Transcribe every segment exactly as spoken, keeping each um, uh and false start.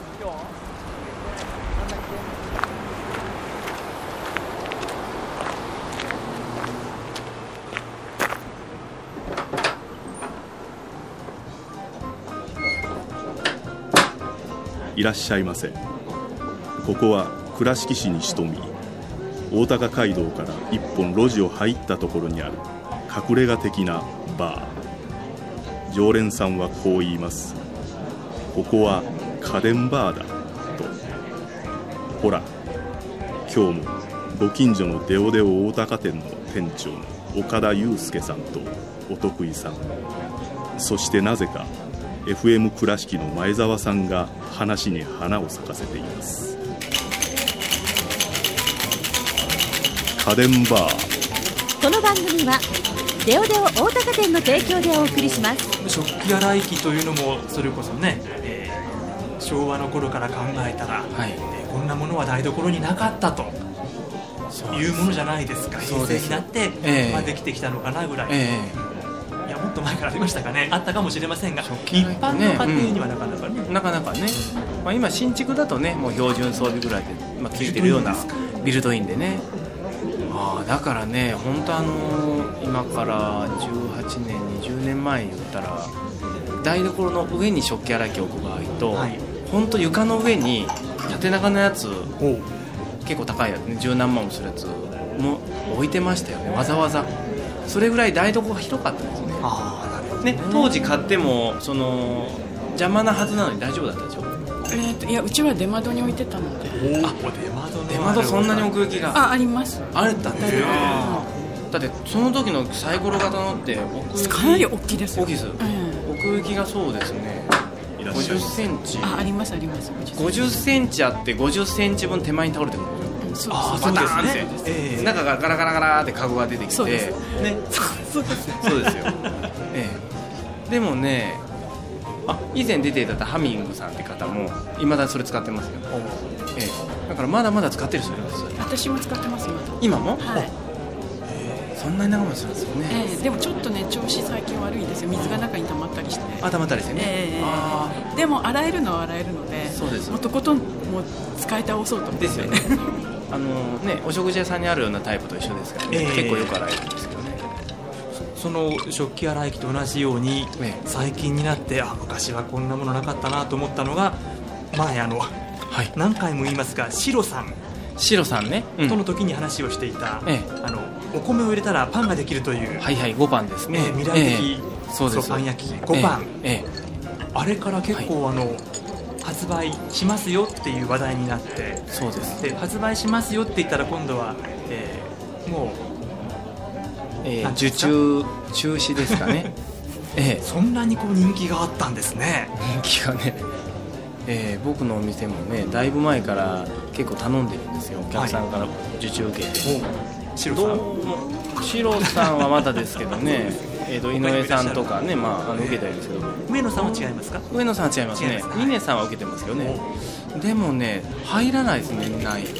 いらっしゃいませ。ここは倉敷市に潜み、大高街道から一本路地を入ったところにある隠れ家的なバー。常連さんはこう言います。ここは家電バーだと。ほら、今日もご近所のデオデオ大高店の店長の岡田祐介さんとお得意さん、そしてなぜかエフエム 倉敷の前澤さんが話に花を咲かせています。家電バー。 この番組はデオデオ大高店の提供でお送りします。 食器洗い機というのもそれこそね、えー、昭和の頃から考えたら、はい、えー、こんなものは台所になかったというものじゃないですか。平成になって、えーまあ、できてきたのかなぐらい、えー、いやもっと前からありましたかね。あったかもしれませんが、一般の家庭にはなかなかね、 うん、なかなかね、まあ、今新築だとねもう標準装備ぐらいで、まあ、ついてるようなビルトインでね。あだからね本当あのー、今からじゅうはちねんにじゅうねんまえに言ったら台所の上に食器洗い機置く場合と、はい、本当床の上に縦長のやつ結構高いやつね十何万もするやつも置いてましたよね。わざわざそれぐらい台所が広かったんですね。あなるほど ね, ね当時買ってもその邪魔なはずなのに大丈夫だったでしょ。 えー、といやうちは出窓に置いてたので。 あ出窓出窓そんなに奥行きがあ, ありますあれだってだってその時のサイコロ型のって奥行きかなり大きいですよ。 大きいです、うん、奥行きがそうですねごじゅっセンチあ, ありますありますごじゅっセンチあってごじゅっセンチ分手前に倒れてくる、うん、そうあそうですね、えー、中がガラガラガラってカゴが出てきてそうです、ね、 そうですそうですよ、えー、でもねあ以前出ていただいたハミングさんって方も未だそれ使ってますよ、ええ、だからまだまだ使ってる人いるんですよ。 私も使ってます今も、 はい、 えー、そんなに長持ちするんですよね、 えー、でもちょっとね調子最近悪いですよ。水が中に溜まったりして。 あ溜まったりしてね、 えー、あでも洗えるのは洗えるので、 そうですもうとことんもう使い倒そうと思ってですよねあのねお食事屋さんにあるようなタイプと一緒ですからね、えー、結構よく洗えるんですけどね。 その食器洗い機と同じように、ね、最近になってあ昔はこんなものなかったなと思ったのが前あの、はい、何回も言いますがシロさんシロさんね、うん、 との時に話をしていた、 ええ、 あのお米を入れたらパンができるというはいはいごパンですね、 えー、未来的、えー、そうですパン焼きごパン、えーえー、あれから結構、はい、あの発売しますよっていう話題になってそうです。 で発売しますよって言ったら今度は、えー、もうえー、受注中止ですかね、 えー、そんなにこう人気があったんですね。 人気がね、えー、僕のお店もねだいぶ前から結構頼んでるんですよ。お客さんから受注受けて、はい、 シロさんシロさんはまだですけどねえーと井上さんとかね、まあ、あの受けたんですけど上野さんは違いますか。 上野さんは違いますね。峰さんは受けてますけどね。でもね入らないですね年内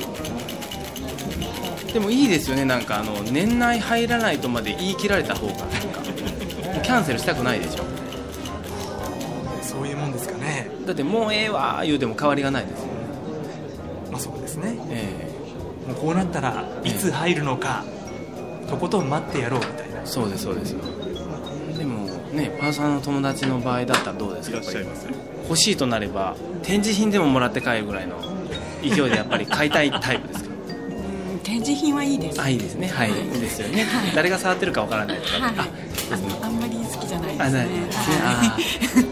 でもいいですよね。なんかあの年内入らないとまで言い切られた方がなんかキャンセルしたくないでしょ。 そういうもんですかね。 だってもうええわ言うても変わりがないですよね。 まあそうですね、 えー、もうこうなったらいつ入るのか、えー、とことん待ってやろうみたいな。 そうですそうですよ。でもねパーソナルの友達の場合だったらどうですか。 いらっしゃいませ。 欲しいとなれば展示品でももらって帰るぐらいの勢いでやっぱり買いたいタイプですか。 展示品はいいです。 あいいですね。はい、はい、ですよね、はい、誰が触ってるかわからないとか、はい、あ, あ, ね、あんまり好きじゃないですね。あないですね、 はい、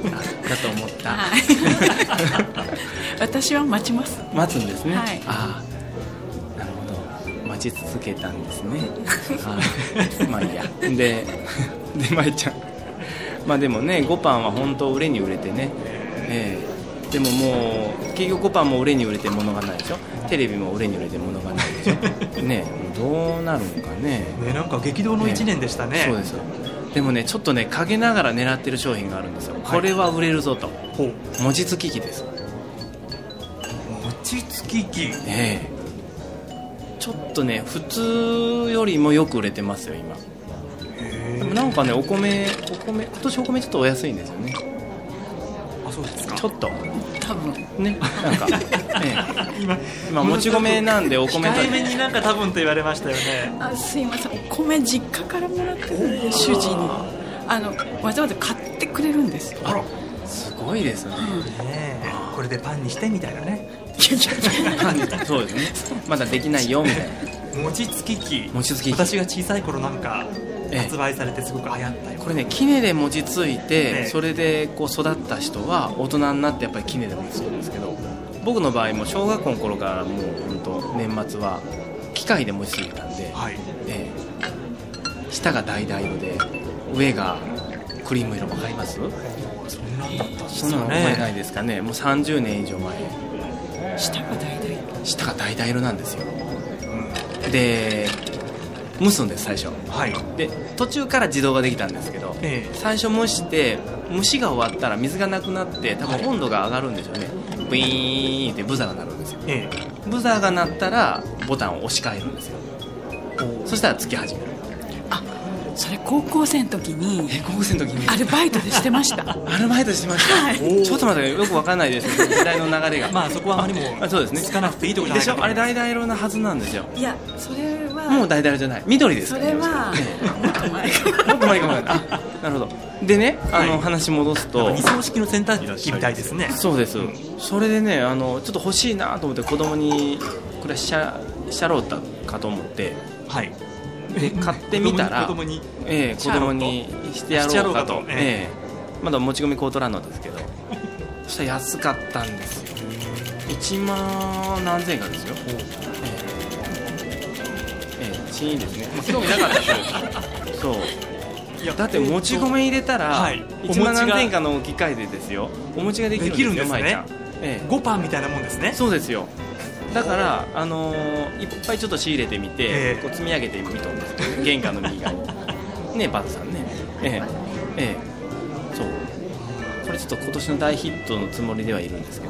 あだと思った、はい、 私は待ちます。 待つんですね、 はい、 あなるほど待ち続けたんですねあまあいいやででまいちゃんまあでもねごパンは本当売れに売れてね、えー、でももう結局ごパンも売れに売れて物がないでしょ。テレビも売れに売れて物がないでしょねどうなるのか ね, ねなんか激動のいちねんでした ね, ねそうですよ。でもねちょっとね陰ながら狙ってる商品があるんですよ、はい、これは売れるぞと。餅つき機です。 餅つき機、 ええちょっとね普通よりもよく売れてますよ今。でもなんかねお米お米今年お米ちょっとお安いんですよね。 あ、そうですか。 ちょっと多分ね、なんか、ええ、 今まあもち米なんでお米と控えめになんか多分と言われましたよね。 あ、すいません、お米実家からもらってるんで、主人にあのわざわざ買ってくれるんですよ。 あら、 すごいですね。 ねえ、これでパンにしてみたいなね。 そうですね。まだできないよみたいな。 餅つき機。 餅つき機。 私が小さい頃なんかええ発売されてすごく流行ったよ。 これね、杵で餅ついて、 ええそれでこう育った人は大人になってやっぱり杵で餅つくんですけど、僕の場合も小学校の頃からもう本当年末は機械で餅ついたんで、 はい。 ええ、下が橙色で上がクリーム色、わかります？ そんなんだったんですそんなよの覚えないね。 ですかね。もうさんじゅうねん以上前。 下が大々 下が橙色なんですよ。で蒸すんです最初はい。 で、途中から自動ができたんですけど、 ええ。 最初蒸して蒸しが終わったら水がなくなって多分温度が上がるんでしょうね。ブイーンってブザーが鳴るんですよ。 えブザーが鳴ったらボタンを押し替えるんですよ。そしたらつき始める。 あ、それ高校生の時にえ高校生の時にアルバイトでしてましたアルバイトしてました、 はいちょっと待って、よくわかんないですけど時代の流れがえ。まあそこはあまりもあそうですね、 つかなくていいところじゃないかとでしょ。あれ橙色なはずなんですよ。 いや、それはもう橙色じゃない、緑ですそかられはもっと前かもっと前かもしれない。あ、なるほど。でね、あの、 はい話戻すと、 二層式の洗濯機みたいですね。 そうです、それでね、あのちょっと欲しいなと思って子供にこれしゃしゃろうたかと思ってはい。 で買ってみたら子供にええ、子供にしてやろうかしてやろうかとと、 えええ、まだもち米買うとらんのですけどそしたら安かったんですよ。いちまん何千円かですよ。ええええ、チーンですね、まあ、興味なかったですそういやだってもち米入れたらはいいちまん何千円かの機械でですよ、お餅ができるんですよ。 できるんですね舞ちゃん、ええ、 ごパンみたいなもんですね。 そうですよ。だから、あのー、いっぱいちょっと仕入れてみて、 ええこう積み上げてみたんですけど、玄関の右側にね、バットさんね、ええええ、そうこれちょっと今年の大ヒットのつもりではいるんですけど、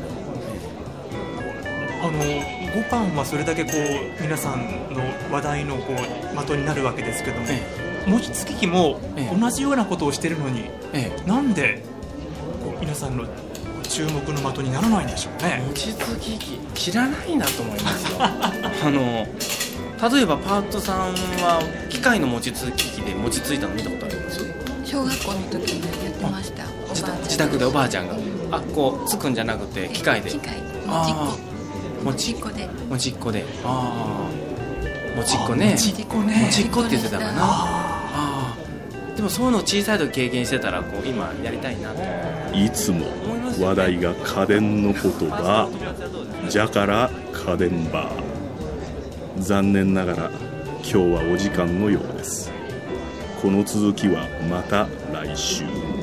あのごパンはそれだけこう皆さんの話題のこう的になるわけですけども、 え餅つき機もええ同じようなことをしてるのに、 ええなんでこう皆さんの注目の的にならないんでしょうね。 餅つき機知らないなと思いますよあの例えばパートさんは機械の餅つき機で餅ついたの見たことあります？ 小学校の時にやってました。おばあちゃん自宅でおばあちゃんがあこうつくんじゃなくて機械で機械であーもちっこでもちっこで、ああもちっこね、 もちっこねもちっこって言ってたかな。 もちっこでしたああでもそういうの小さい時経験してたらこう今やりたいなといつも話題が家電のことばじゃから家電バー。残念ながら今日はお時間のようです。この続きはまた来週。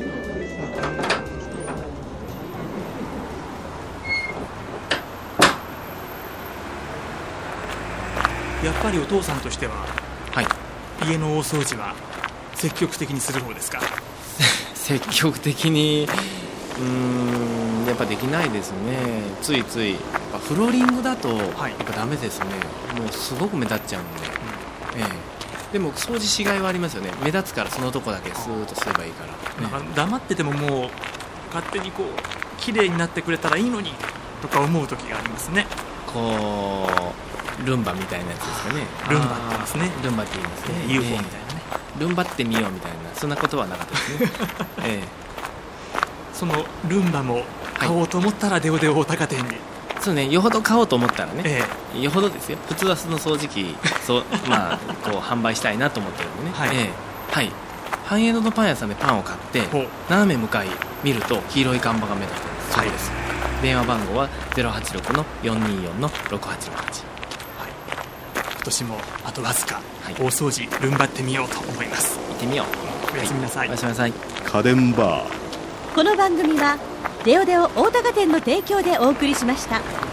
やっぱりお父さんとしてははい家の大掃除は積極的にする方ですか？ 積極的にうーんやっぱできないですね。ついついやっぱフローリングだとやっはいぱダメですね。もうすごく目立っちゃうんで、ええ、でも掃除しがいはありますよね。目立つからそのとこだけスーッとすればいいから、ね、 なんか黙っててももう勝手にこう綺麗になってくれたらいいのにとか思う時がありますね。 こうルンバみたいなやつですかね。 ルンバって言いますねあールンバって言いますね、 ユーフォー みたいなね、 ルンバってみようみたいなそんなことはなかったですねえそのルンバも買おうと思ったらデオデオ大高店に、 え、そうね、よほど買おうと思ったらね、 えよほどですよ。普通はその掃除機そうまあこう販売したいなと思ってるんでね、 はいええ、はい、繁栄堂のパン屋さんでパンを買ってほう斜め向かい見ると黄色い看板が目立ってます。 はいそうです。電話番号は ゼロはちろくのよんにーよんのろくはちろくはち。 今年もあとわずか、 はい大掃除ルンバってみようと思います。 行ってみよう。 おやすみなさい、 おやすみなさい。 家電バー。 この番組はデオデオ大高店の提供でお送りしました。